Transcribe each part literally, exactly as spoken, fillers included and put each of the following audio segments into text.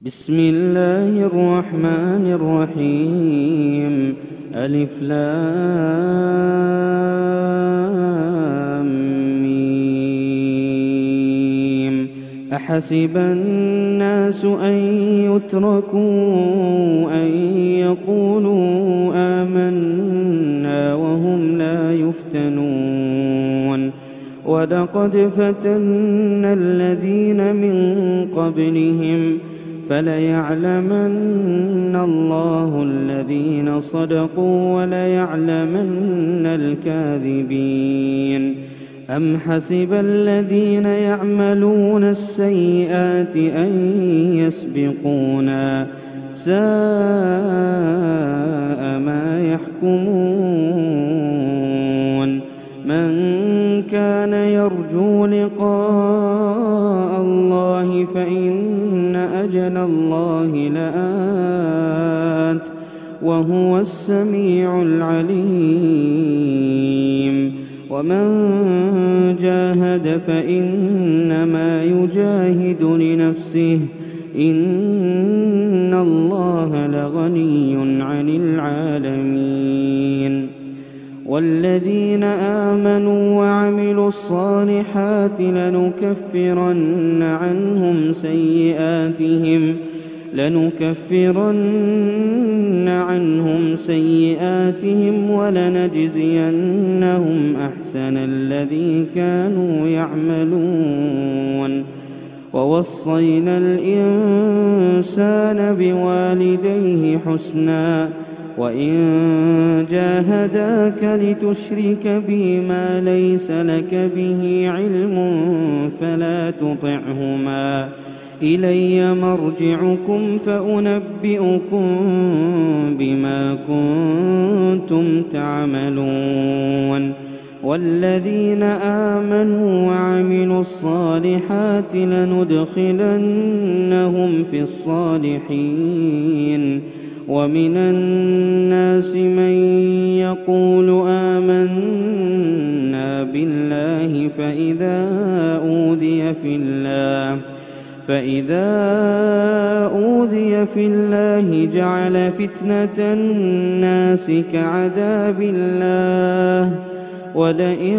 بسم الله الرحمن الرحيم. ألف لام ميم. أحسب الناس أن يتركوا أن يقولوا آمنا وهم لا يفتنون. ولقد فتنا الذين من قبلهم فليعلمن الله الذين صدقوا وليعلمن الكاذبين. أم حسب الذين يعملون السيئات أن يسبقونا ساء ما يحكمون. من كان يرجو لقاء الله فإن أجل الله لآت وهو السميع العليم. ومن جاهد فإنما يجاهد لنفسه إن الله لغني عن العالمين. والذين آمنوا وعملوا الصالحات لنكفرن عنهم سيئاتهم لنكفرن عنهم سيئاتهم ولنجزينهم أحسن الذي كانوا يعملون. ووصينا الإنسان بوالديه حسنا وإن جاهداك لتشرك بي ما ليس لك به علم فلا تطعهما إلي مرجعكم فأنبئكم بما كنتم تعملون. والذين آمنوا وعملوا الصالحات لندخلنهم في الصالحين. ومن الناس من يقول آمنا بالله فإذا أوذي في الله فإذا أوذي في الله جعل فتنة الناس كعذاب الله ولئن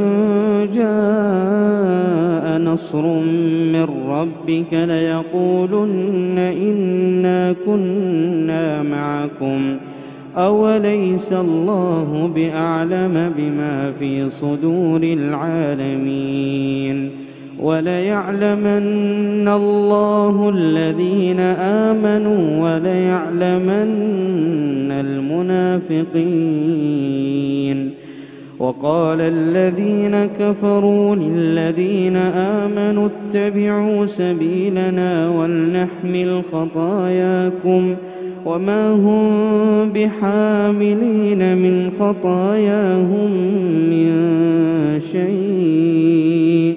جاء نصر من ربك ليقولن إنا كنا معكم أوليس الله بأعلم بما في صدور العالمين. وليعلمن الله الذين آمنوا وليعلمن المنافقين. وقال الذين كفروا للذين آمنوا اتبعوا سبيلنا ولنحمل خطاياكم وما هم بحاملين من خطاياهم من شيء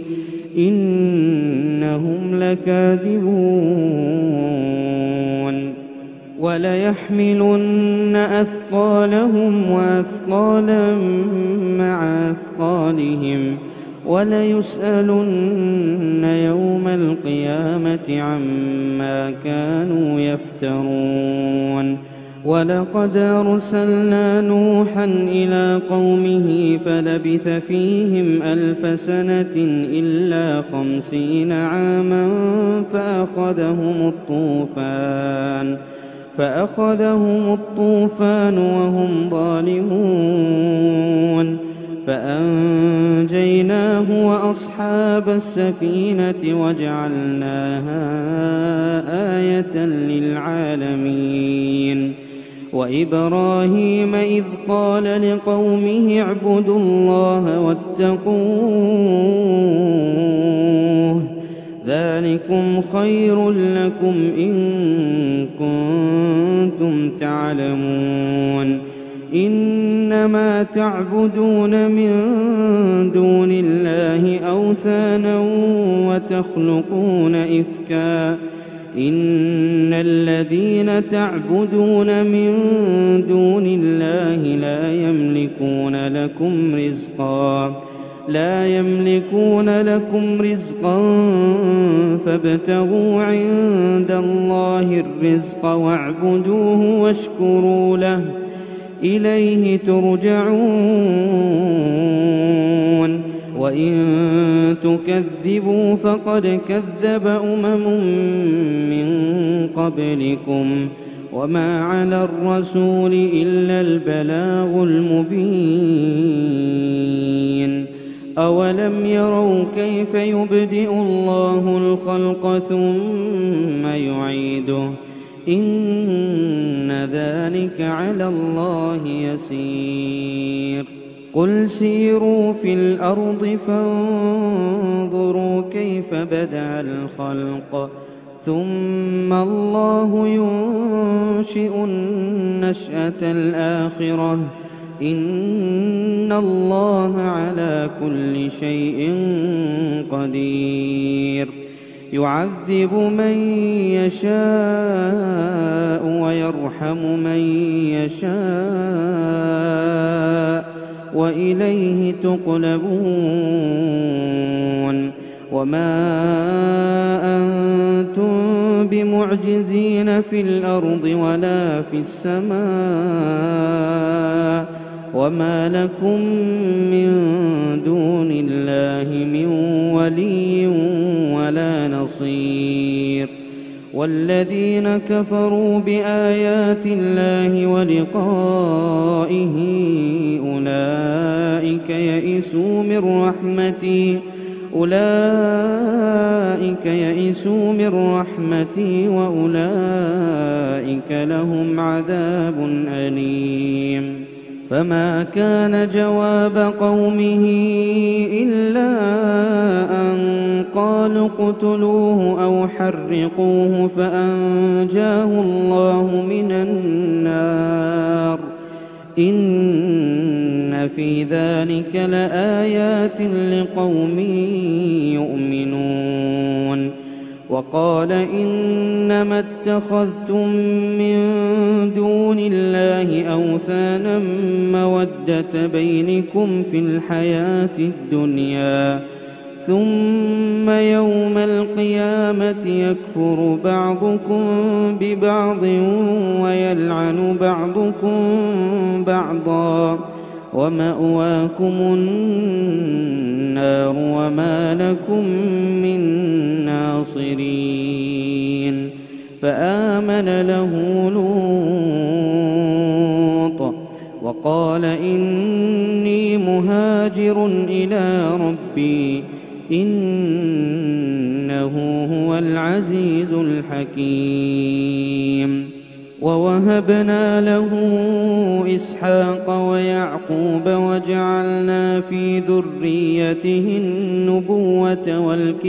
إنهم لكاذبون. وليحملن أثقالهم وأثقالا مع أثقالهم وليسألن يوم القيامة عما كانوا يفترون. ولقد أرسلنا نوحا إلى قومه فلبث فيهم ألف سنة إلا خمسين عاما فأخذهم الطوفان فأخذهم الطوفان وهم ظالمون. فأنجيناه وأصحاب السفينة وجعلناها آية للعالمين. وإبراهيم إذ قال لقومه اعبدوا الله واتقوه ذلكم خير لكم إن كنتم تعلمون. إنما تعبدون من دون الله أوثانا وتخلقون إفكا إن الذين تعبدون من دون الله لا يملكون لكم رزقا لا يملكون لكم رزقا فابتغوا عند الله الرزق واعبدوه واشكروا له إليه ترجعون وإن تكذبوا فقد كذب أمم من قبلكم وما على الرسول إلا البلاغ المبين أولم يروا كيف يبدئ الله الخلق ثم يعيده إن ذلك على الله يسير قل سيروا في الأرض فانظروا كيف بدأ الخلق ثم الله ينشئ النشأة الآخرة إن الله على كل شيء قدير يعذب من يشاء ويرحم من يشاء وإليه تقلبون وما أنتم بمعجزين في الأرض ولا في السماء وما لكم من دون الله من ولي ولا نصير والذين كفروا بآيات الله ولقائه أولئك يئسوا من رحمتي أولئك يئسوا من رحمتي وأولئك لهم عذاب أليم فما كان جواب قومه إلا أن قالوا اقتلوه أو حرقوه فأنجاه الله من النار إن في ذلك لآيات لقوم يؤمنون وقال إنما اتخذتم من دون الله أوثانا مودة بينكم في الحياة الدنيا ثم يوم القيامة يكفر بعضكم ببعض ويلعن بعضكم بعضا ومأواكم النار وما لكم من ناصرين فآمن له لوط وقال إني مهاجر إلى ربي إنه هو العزيز الحكيم ووهبنا له إسحاق ويعقوب وجعلنا في ذريته النبوة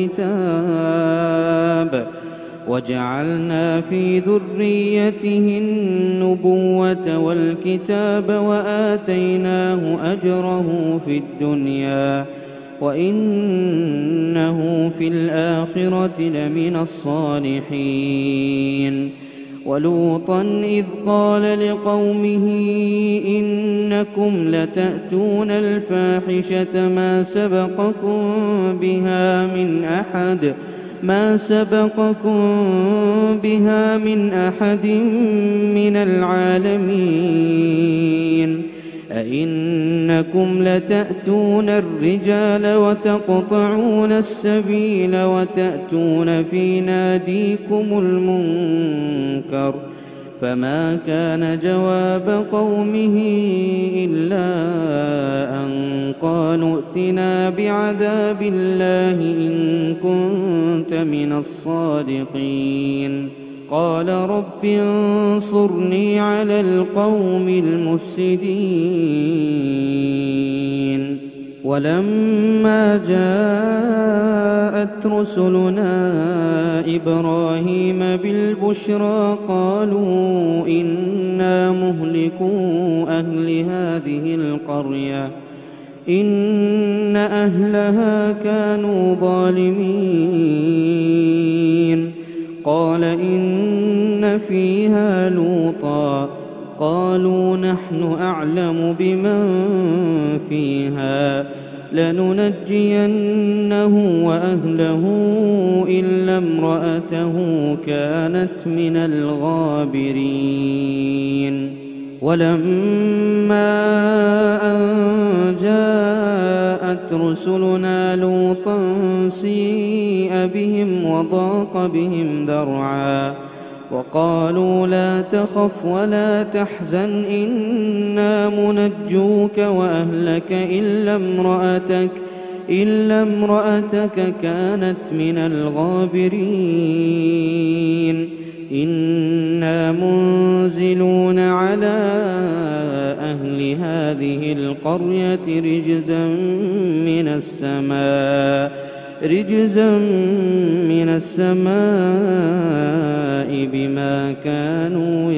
والكتاب وجعلنا في ذريته النبوة والكتاب وآتيناه أجره في الدنيا وإنه في الآخرة لمن الصالحين ولوطا إذ قال لقومه إنكم لتأتون الفاحشة ما سبقكم بها من أحد ما سبقكم بها من أحد من العالمين أئنكم لتأتون الرجال وتقطعون السبيل وتأتون في ناديكم المنكر فما كان جواب قومه إلا أن قالوا ائتنا بعذاب الله إن كنت من الصادقين قال رب انصرني على القوم المفسدين ولما جاءت رسلنا إبراهيم بالبشرى قالوا إنا مهلكو أهل هذه القرية إن أهلها كانوا ظالمين قال إن فيها لوطا قالوا نحن أعلم بمن فيها لننجينه وأهله إلا امرأته كانت من الغابرين. ولما أن جاءت رسلنا لوطا سيء بهم وضاق بهم ذرعا وقالوا لا تخف ولا تحزن إنا منجوك وأهلك إلا امرأتك إلا امرأتك كانت من الغابرين إنا منزلون على أهل هذه القرية رجزا من السماء رجزا من السماء بما كانوا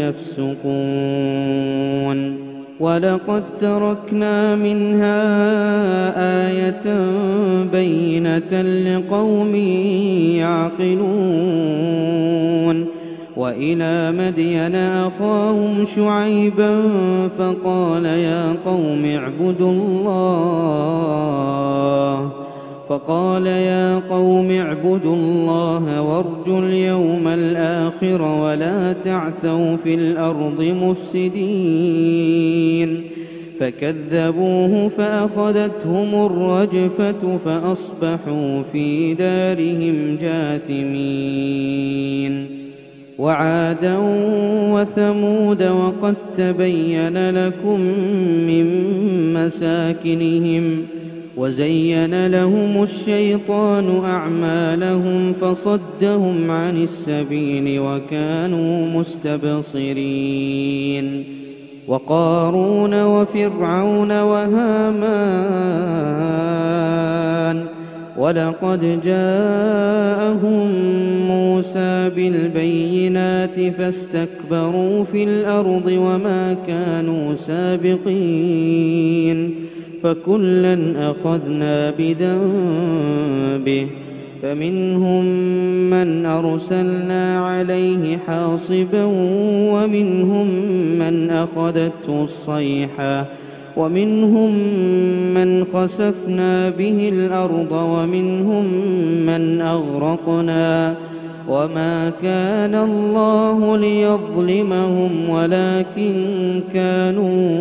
يفسقون. ولقد تركنا منها آية بينة لقوم يعقلون. وإلى مدين أخاهم شعيبا فقال يا قوم اعبدوا الله فقال يا قوم اعبدوا الله وارجوا اليوم الآخر ولا تعثوا في الأرض مفسدين. فكذبوه فأخذتهم الرجفة فأصبحوا في دارهم جاثمين. وعادا وثمود وقد تبين لكم من مساكنهم وزين لهم الشيطان أعمالهم فصدهم عن السبيل وكانوا مستبصرين. وقارون وفرعون وهامان ولقد جاءهم موسى بالبينات فاستكبروا في الأرض وما كانوا سابقين فكلا أخذنا بذنبه فمنهم من أرسلنا عليه حاصبا ومنهم من أخذته الصيحة ومنهم من خسفنا به الأرض ومنهم من أغرقنا وما كان الله ليظلمهم ولكن كانوا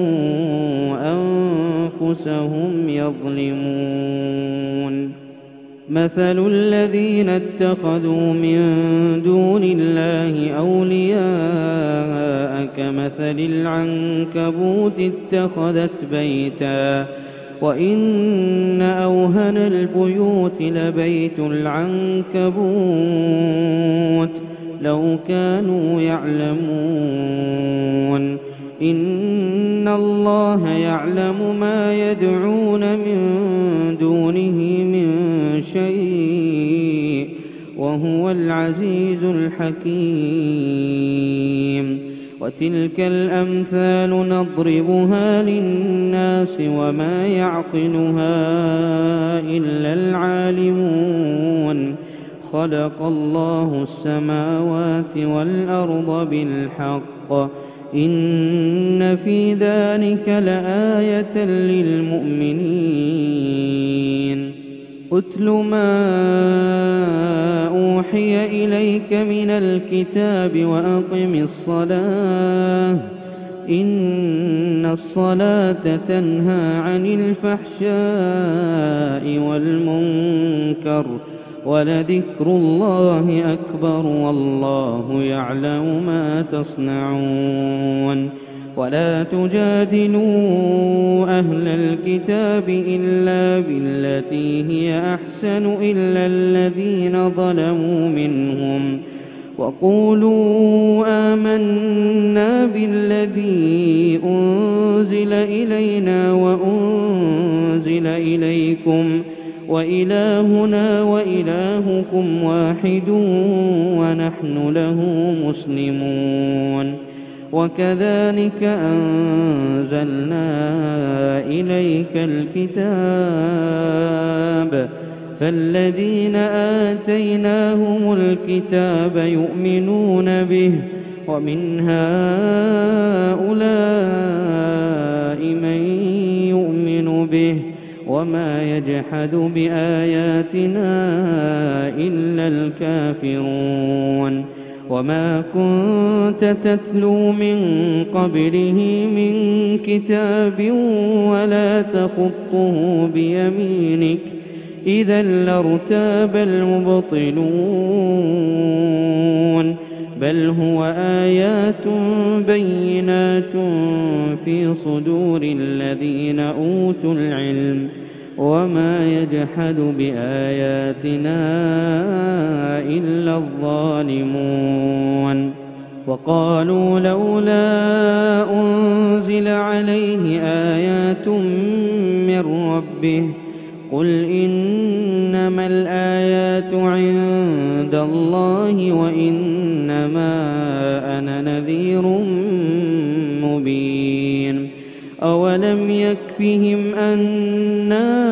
أنفسهم يظلمون. مثل الذين اتخذوا من دون الله أولياء كمثل العنكبوت اتخذت بيتا وإن أوهن البيوت لبيت العنكبوت لو كانوا يعلمون. إن الله يعلم ما يدعون من دونه من شيء وهو العزيز الحكيم. وتلك الأمثال نضربها للناس وما يعقلها إلا العالمون. خلق الله السماوات والأرض بالحق إن في ذلك لآية للمؤمنين. أتل ما أوحي إليك من الكتاب وأقم الصلاة إن الصلاة تنهى عن الفحشاء والمنكر ولذكر الله أكبر والله يعلم ما تصنعون. ولا تجادلوا أهل الكتاب إلا بالتي هي أحسن إلا الذين ظلموا منهم وقولوا آمنا بالذي أنزل إلينا وأنزل إليكم وإلهنا وإلهكم واحد ونحن له مسلمون. وكذلك أنزلنا إليك الكتاب فالذين آتيناهم الكتاب يؤمنون به ومن هؤلاء من يؤمن به وما يجحد بآياتنا إلا الكافرون وما كنت تتلو من قبله من كتاب ولا تخطه بيمينك إذا لارتاب المبطلون بل هو آيات بينات في صدور الذين أوتوا العلم وما يجحد بآياتنا إلا الظالمون وقالوا لولا أنزل عليه آيات من ربه قل إنما الآيات عند الله وإنما أنا نذير مبين أولم يكفهم أنا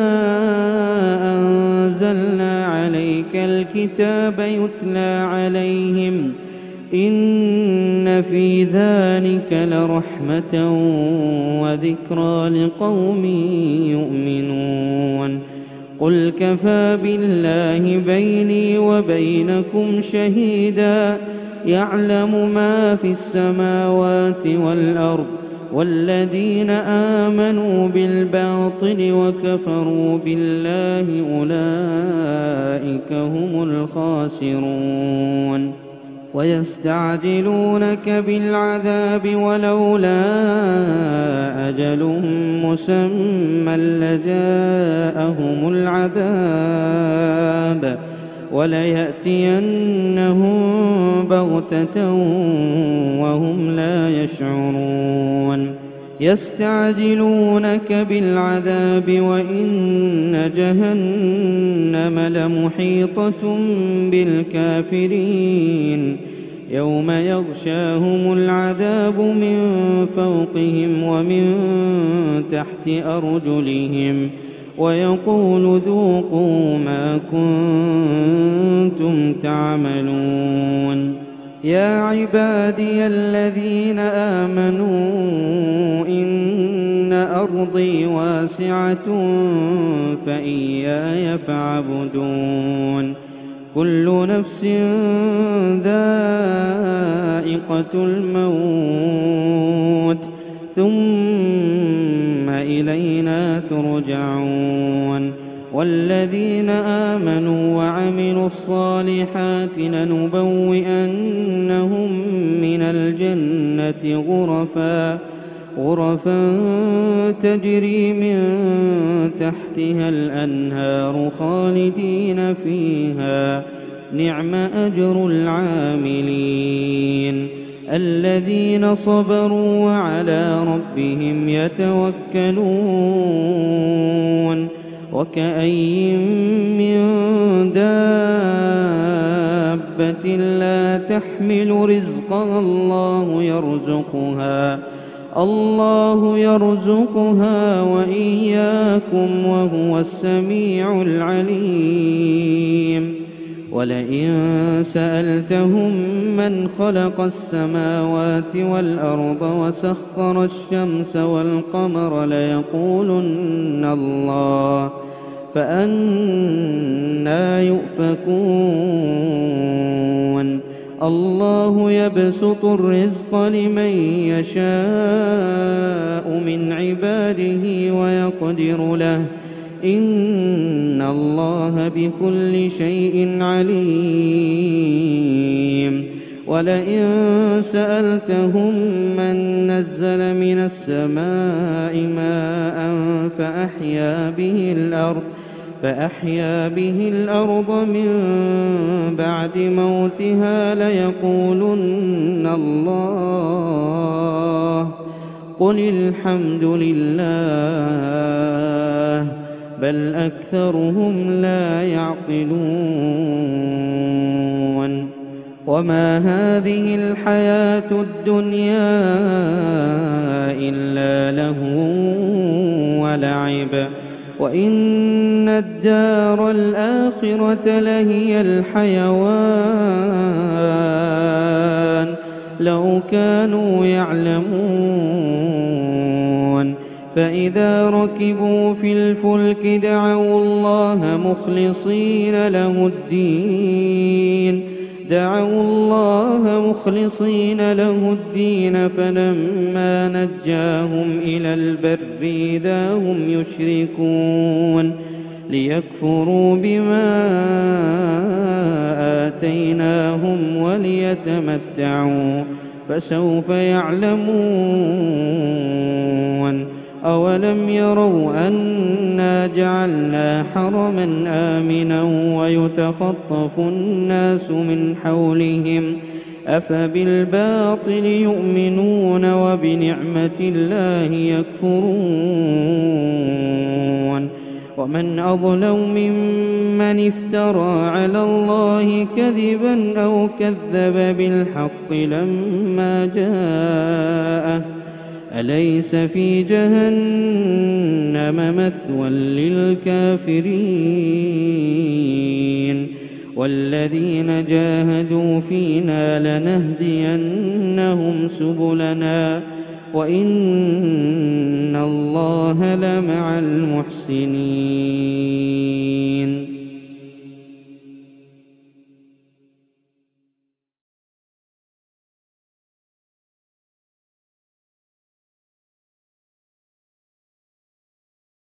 أنزلنا عليك الكتاب يتلى عليهم إن في ذلك لرحمة وذكرى لقوم يؤمنون قل كفى بالله بيني وبينكم شهيدا يعلم ما في السماوات والأرض والذين آمنوا بالباطل وكفروا بالله أولئك هم الخاسرون ويستعجلونك بالعذاب ولولا أجل مسمى لجاءهم العذاب وليأتينهم بغتة وهم لا يشعرون يستعجلونك بالعذاب وإن جهنم لمحيطة بالكافرين يوم يغشاهم العذاب من فوقهم ومن تحت أرجلهم ويقول ذوقوا ما كنتم تعملون يا عبادي الذين آمنوا إن أرضي واسعة فإياي فاعبدون كل نفس ذائقة الموت ثم إلينا ترجعون والذين آمنوا وعملوا الصالحات لنبوئنهم من الجنة غرفا غرفا تجري من تحتها الأنهار خالدين فيها نعم أجر العاملين الذين صبروا وعلى ربهم يتوكلون وكأي من دابة لا تحمل رزقها الله يرزقها الله يرزقها وإياكم وهو السميع العليم ولئن سألتهم من خلق السماوات والأرض وسخر الشمس والقمر ليقولن الله فأنى يؤفكون الله يبسط الرزق لمن يشاء من عباده ويقدر له إن الله بكل شيء عليم ولئن سألتهم من نزل من السماء ماء فأحيا به الأرض فأحيا به الأرض من بعد موتها ليقولن الله قل الحمد لله بل أكثرهم لا يعقلون وما هذه الحياة الدنيا إلا لهو ولعب وإن الدار الآخرة لهي الحيوان لو كانوا يعلمون فإذا ركبوا في الفلك دعوا الله مخلصين له الدين دعوا الله مخلصين له الدين فلما نجاهم إلى البر إذا هم يشركون ليكفروا بما آتيناهم وليتمتعوا فسوف يعلمون أولم يروا أنا جعلنا حرما آمنا ويتخطف الناس من حولهم أفبالباطل يؤمنون وبنعمة الله يكفرون ومن أظلم ممن افترى على الله كذبا أو كذب بالحق لما جاءه أليس في جهنم مثوى للكافرين والذين جاهدوا فينا لنهدينهم سبلنا وإن الله لمع المحسنين